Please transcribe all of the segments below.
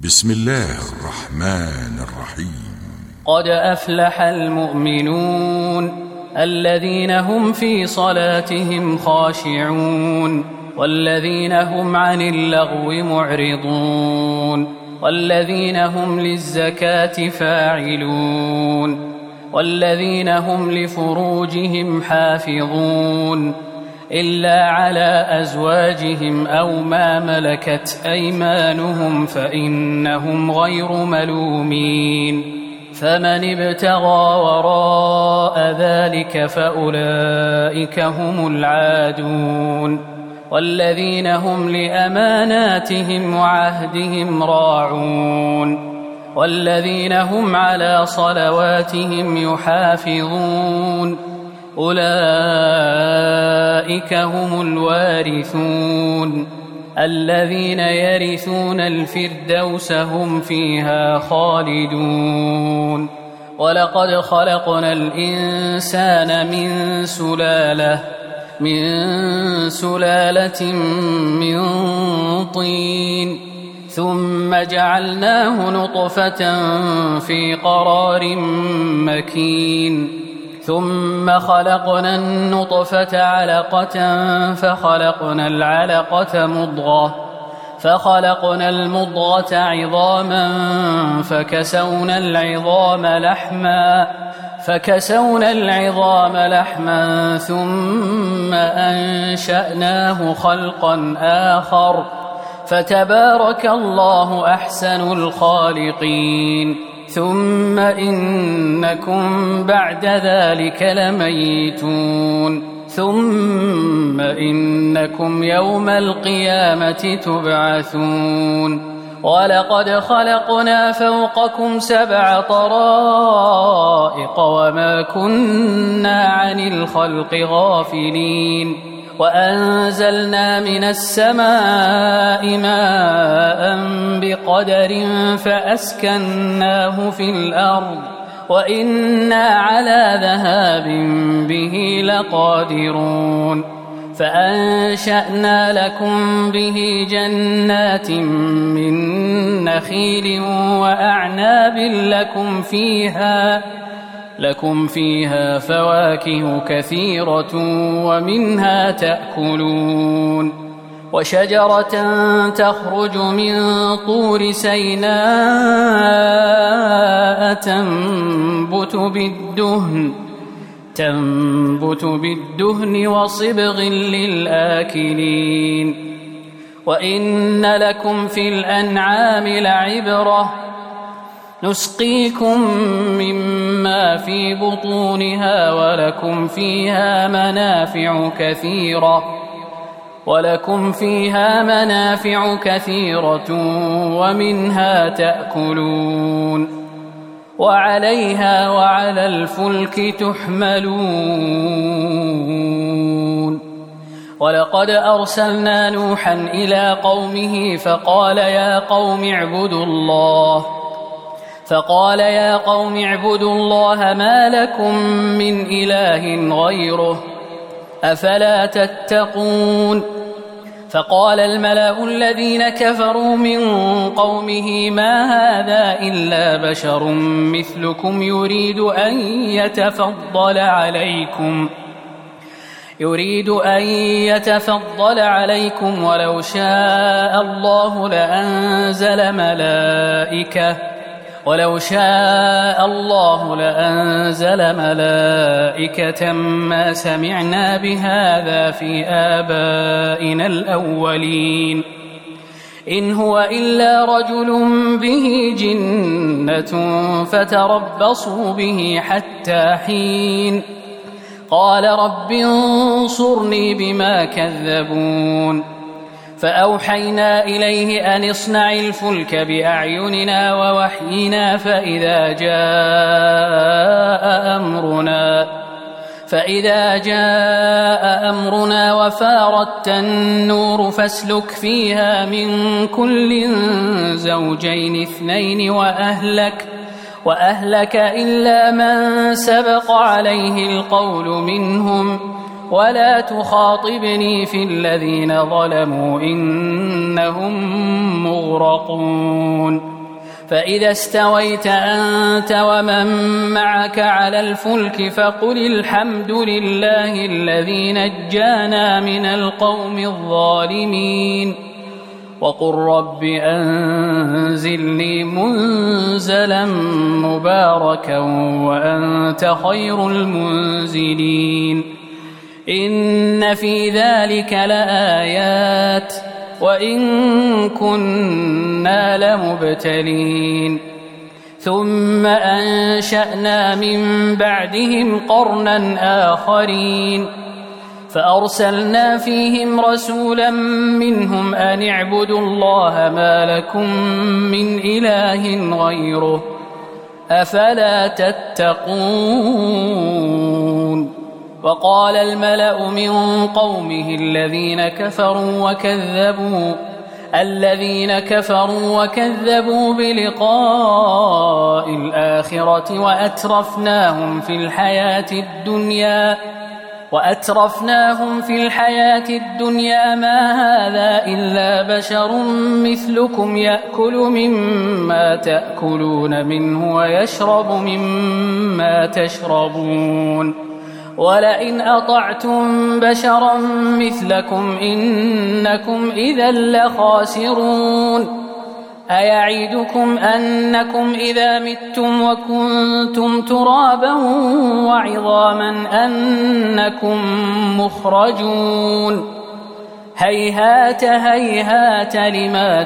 بسم الله الرحمن الرحيم. قد أفلح المؤمنون الذين هم في صلاتهم خاشعون والذين هم عن اللغو معرضون والذين هم للزكاة فاعلون والذين هم لفروجهم حافظون إلا على أزواجهم أو ما ملكت أيمانهم فإنهم غير ملومين فمن ابتغى وراء ذلك فأولئك هم العادون والذين هم لأماناتهم وعهدهم راعون والذين هم على صلواتهم يحافظون أولئك هم الوارثون الذين يرثون الفردوس هم فيها خالدون. ولقد خلقنا الإنسان من سلالة من طين ثم جعلناه نطفة في قرار مكين ثم خلقنا النطفة علقة فخلقنا العلقة مضغة فخلقنا المضغة عظاما فكسونا العظام لحما ثم أنشأناه خلقا آخر فتبارك الله أحسن الخالقين. ثم إنكم بعد ذلك لميتون ثم إنكم يوم القيامة تبعثون. ولقد خلقنا فوقكم 7 طرائق وما كنا عن الخلق غافلين وأنزلنا من السماء ماء بقدر فأسكناه في الأرض وإنا على ذهاب به لقادرون. فأنشأنا لكم به جنات من نخيل وأعناب لكم فيها فواكه كثيرة ومنها تأكلون. وشجرة تخرج من طور سيناء تنبت بالدهن وصبغ للآكلين. وإن لكم في الأنعام لعبرة نسقيكم مما في بطونها ولكم فيها منافع كثيرة ومنها تأكلون وعليها وعلى الفلك تحملون. ولقد أرسلنا نوحا إلى قومه فقال يا قوم اعبدوا الله ما لكم من إله غيره أفلا تتقون. فقال الملأ الذين كفروا من قومه ما هذا إلا بشر مثلكم يريد أن يتفضل عليكم ولو شاء الله لأنزل ملائكة ما سمعنا بهذا في آبائنا الأولين إن هو إلا رجل به جنة فتربصوا به حتى حين. قال رب انصرني بما كذبون. فأوحينا إليه أن اصنع الفلك بأعيننا ووحينا فإذا جاء أمرنا وفارت النور فاسلك فيها من كل زوجين 2 وأهلك إلا من سبق عليه القول منهم ولا تخاطبني في الذين ظلموا إنهم مغرقون. فإذا استويت أنت ومن معك على الفلك فقل الحمد لله الذي نجانا من القوم الظالمين وقل رب أنزلني منزلا مباركا وأنت خير المنزلين إن في ذلك لآيات وإن كنا لمبتلين ثم أنشأنا من بعدهم قرنا آخرين فأرسلنا فيهم رسولا منهم أن اعبدوا الله ما لكم من إله غيره أفلا تتقون وقال الملأ من قومه الذين كفروا وكذبوا بلقاء الآخرة وأترفناهم في الحياة الدنيا ما هذا إلا بشر مثلكم يأكل مما تأكلون منه ويشرب مما تشربون ولئن أطعتم بشرا مثلكم إنكم إذا لخاسرون أيعدكم أنكم إذا متم وكنتم ترابا وعظاما أنكم مخرجون هيهات هيهات لما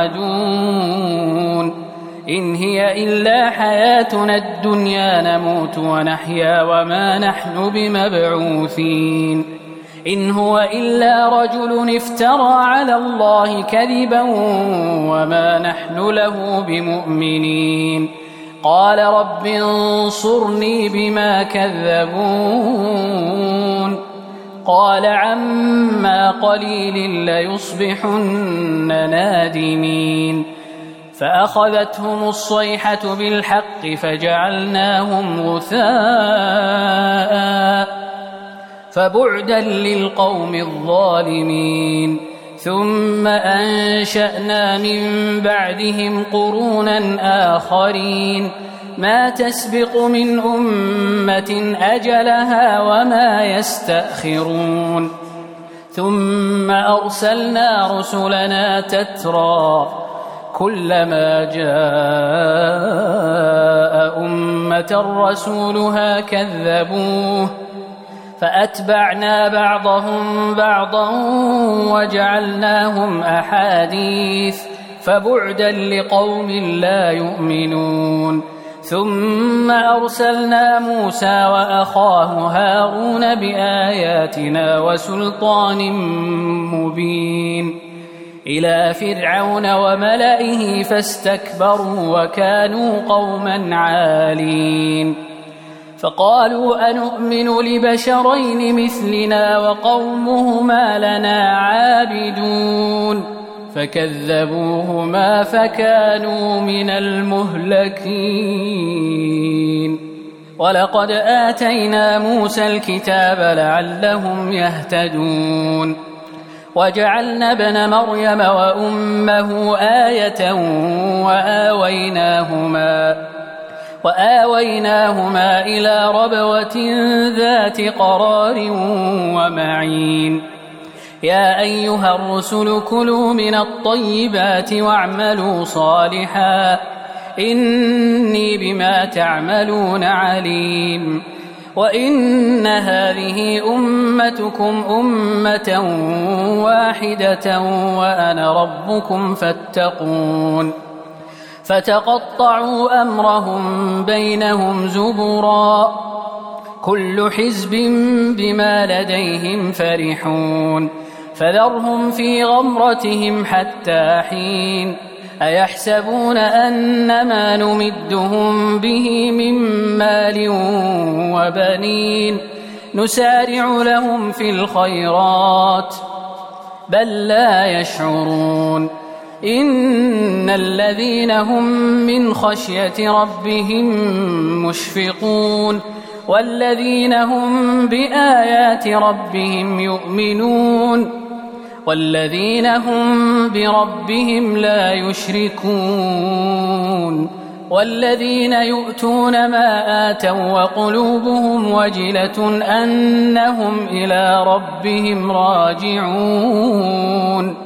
توعدون إن هي إلا حياتنا الدنيا نموت ونحيا وما نحن بمبعوثين إن هو إلا رجل افترى على الله كذبا وما نحن له بمؤمنين قال رب انصرني بما كذبون قال عما قليل ليصبحن نادمين فأخذتهم الصيحة بالحق فجعلناهم غثاء فبعدا للقوم الظالمين ثم أنشأنا من بعدهم قرونا آخرين ما تسبق من أمة أجلها وما يستأخرون ثم أرسلنا رسلنا تترى كلما جاء أمة رسولها كذبوه فأتبعنا بعضهم بعضا وجعلناهم أحاديث فبعدا لقوم لا يؤمنون ثم أرسلنا موسى وأخاه هارون بآياتنا وسلطان مبين إلى فرعون وملئه فاستكبروا وكانوا قوما عالين فقالوا أنؤمن لبشرين مثلنا وقومهما لنا عابدون فكذبوهما فكانوا من المهلكين ولقد آتينا موسى الكتاب لعلهم يهتدون وجعلنا ابن مريم وأمه آية وآويناهما إلى ربوة ذات قرار ومعين يا أيها الرسل كلوا من الطيبات واعملوا صالحا إني بما تعملون عليم وإن هذه أمتكم أمة واحدة وأنا ربكم فاتقون فتقطعوا أمرهم بينهم زبرا كل حزب بما لديهم فرحون فذرهم في غمرتهم حتى حين أيحسبون أنما نمدهم به من مال وبنين نسارع لهم في الخيرات بل لا يشعرون إن الذين هم من خشية ربهم مشفقون والذين هم بآيات ربهم يؤمنون والذين هم بربهم لا يشركون والذين يؤتون ما آتوا وقلوبهم وجلة أنهم إلى ربهم راجعون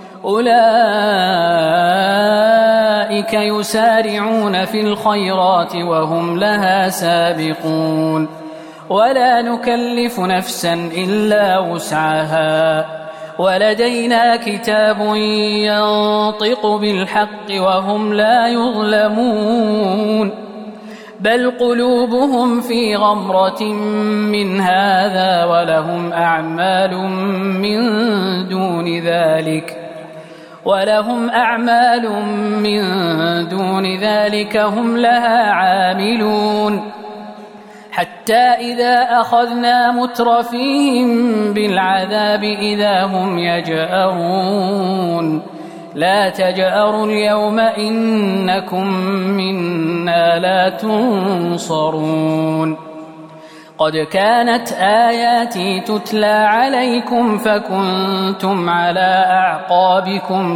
أولئك يسارعون في الخيرات وهم لها سابقون ولا نكلف نفسا إلا وسعها ولدينا كتاب ينطق بالحق وهم لا يظلمون بل قلوبهم في غمرة من هذا ولهم أعمال من دون ذلك هم لها عاملون حتى إذا أخذنا مترفيهم بالعذاب إذا هم يجأرون لا تجأروا اليوم إنكم منا لا تنصرون قد كانت آياتي تتلى عليكم فكنتم على أعقابكم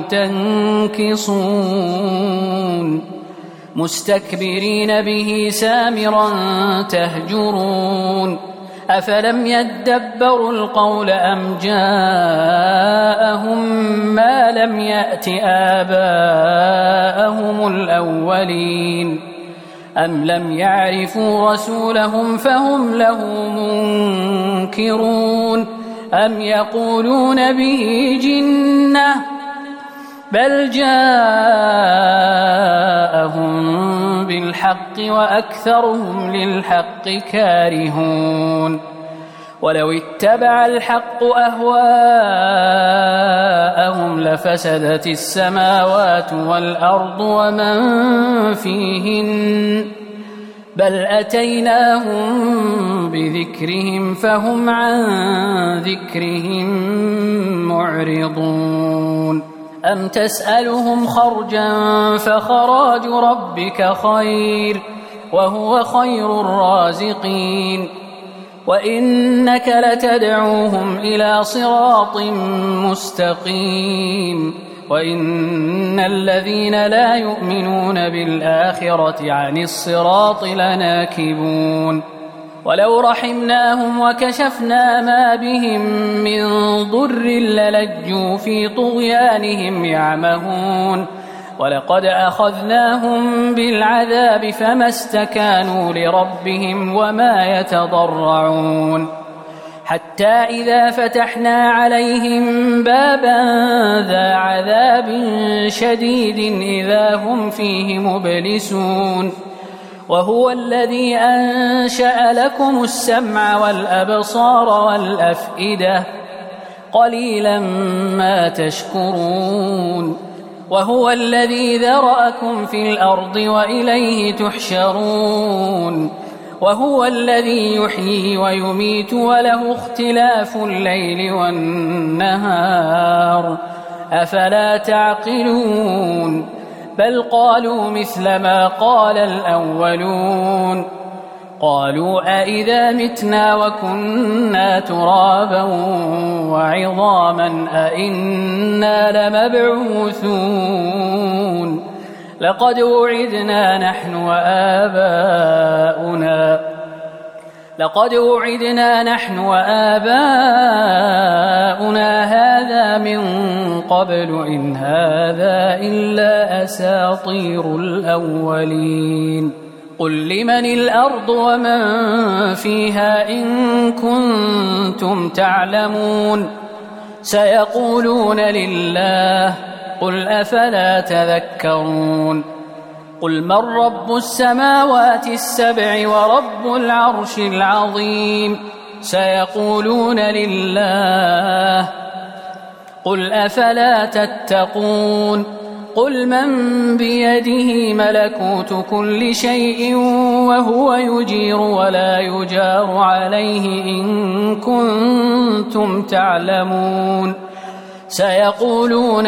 تنكصون مستكبرين به سامرا تهجرون أفلم يدبروا القول أم جاءهم ما لم يأت آباءهم الأولين أم لم يعرفوا رسولهم فهم له منكرون أم يقولون به جنة بل جاءهم بالحق وأكثرهم للحق كارهون ولو اتبع الحق أهواءهم لفسدت السماوات والأرض ومن فيهن بل أتيناهم بذكرهم فهم عن ذكرهم معرضون أم تسألهم خرجا فخراج ربك خير وهو خير الرازقين وإنك لتدعوهم إلى صراط مستقيم وإن الذين لا يؤمنون بالآخرة عن الصراط لناكبون ولو رحمناهم وكشفنا ما بهم من ضر للجوا في طغيانهم يعمهون ولقد أخذناهم بالعذاب فما استكانوا لربهم وما يتضرعون حتى إذا فتحنا عليهم بابا ذا عذاب شديد إذا هم فيه مبلسون وهو الذي أنشأ لكم السمع والأبصار والأفئدة قليلا ما تشكرون وهو الذي ذرأكم في الأرض وإليه تحشرون وهو الذي يحيي ويميت وله اختلاف الليل والنهار أفلا تعقلون بل قالوا مثل ما قال الأولون قالوا أئذا متنا وكنا ترابا وعظاما أئنا لمبعوثون لقد وعدنا نحن وآباؤنا هذا من قبل إن هذا إلا أساطير الأولين قل لمن الأرض ومن فيها إن كنتم تعلمون سيقولون لله قل أفلا تذكرون قل من رب السماوات السبع ورب العرش العظيم سيقولون لله قل أفلا تتقون قل من بيده ملكوت كل شيء وهو يجير ولا يجار عليه إن كنتم تعلمون سيقولون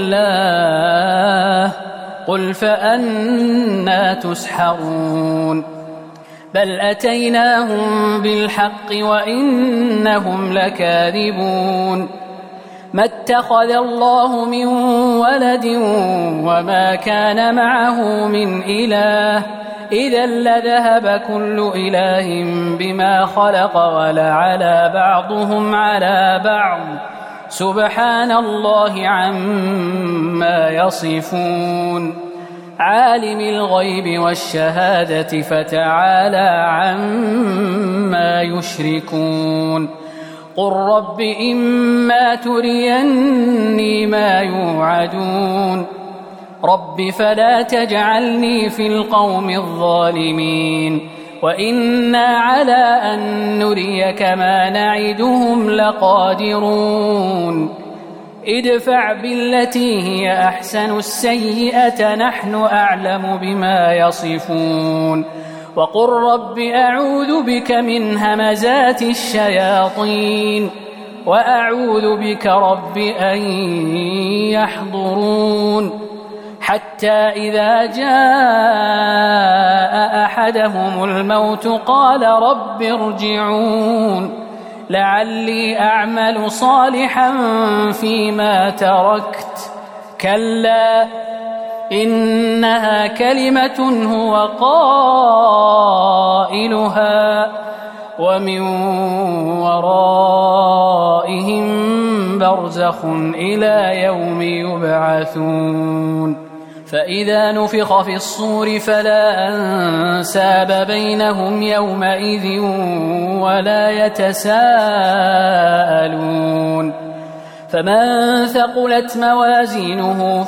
لله قل فأنى تسحرون بل أتيناهم بالحق وإنهم لكاذبون ما اتخذ الله من ولد وما كان معه من إله إذا لذهب كل إله بما خلق ولعلى بعضهم على بعض سبحان الله عما يصفون عالم الغيب والشهادة فتعالى عما يشركون قل رب إما تريني ما يوعدون رب فلا تجعلني في القوم الظالمين وإنا على أن نريك ما نعدهم لقادرون ادفع بالتي هي أحسن السيئة نحن أعلم بما يصفون وقل رب أعوذ بك من همزات الشياطين وأعوذ بك رب أن يحضرون حتى إذا جاء أحدهم الموت قال رب ارجعون لعلي أعمل صالحا فيما تركت كلا إنها كلمة هو قائلها ومن ورائهم برزخ إلى يوم يبعثون فإذا نفخ في الصور فلا أنساب بينهم يومئذ ولا يتساءلون فمن ثقلت موازينه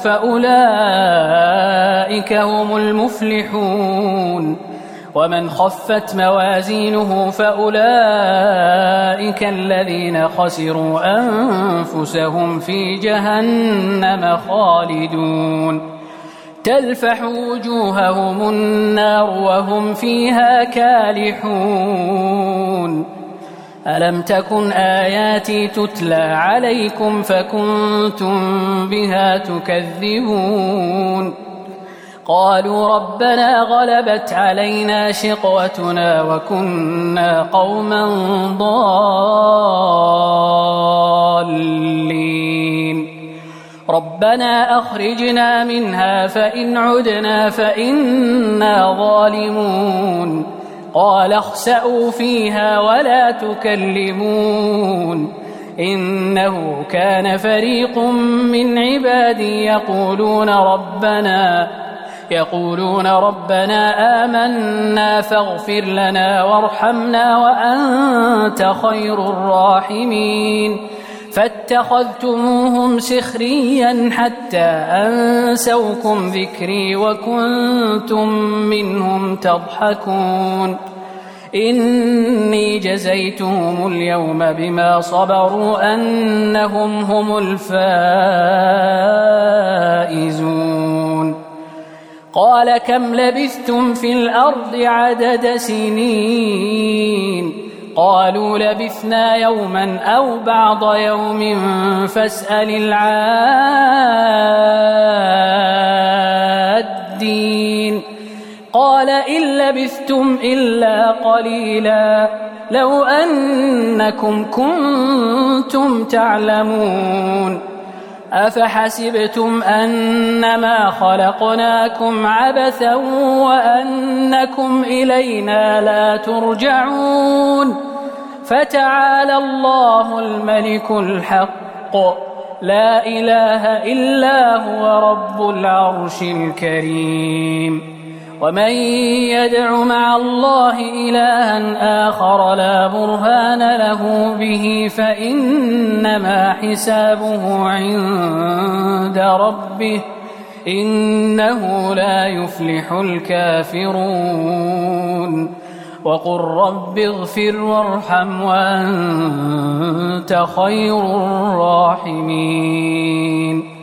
فأولئك هم المفلحون ومن خفت موازينه فأولئك الذين خسروا أنفسهم في جهنم خالدون تلفح وجوههم النار وهم فيها كالحون ألم تكن آياتي تتلى عليكم فكنتم بها تكذبون قالوا ربنا غلبت علينا شقوتنا وكنا قوما ضالين ربنا أخرجنا منها فإن عدنا فإنا ظالمون قال اخسأوا فيها ولا تكلمون إنه كان فريق من عبادي يقولون ربنا آمنا فاغفر لنا وارحمنا وأنت خير الراحمين فاتخذتموهم سخريا حتى أنسوكم ذكري وكنتم منهم تضحكون إني جزيتهم اليوم بما صبروا أنهم هم الفائزون قال كم لبثتم في الأرض عدد سنين قالوا لبثنا يوما أو بعض يوم فاسأل العادين قال إن لبثتم إلا قليلا لو أنكم كنتم تعلمون أفحسبتم أنما خلقناكم عبثا وأنكم إلينا لا ترجعون فتعالى الله الملك الحق لا إله إلا هو رب العرش الكريم ومن يدع مع الله إلها آخر لا برهان له به فإنما حسابه عند ربه إنه لا يفلح الكافرون وقل رب اغفر وارحم وأنت خير الراحمين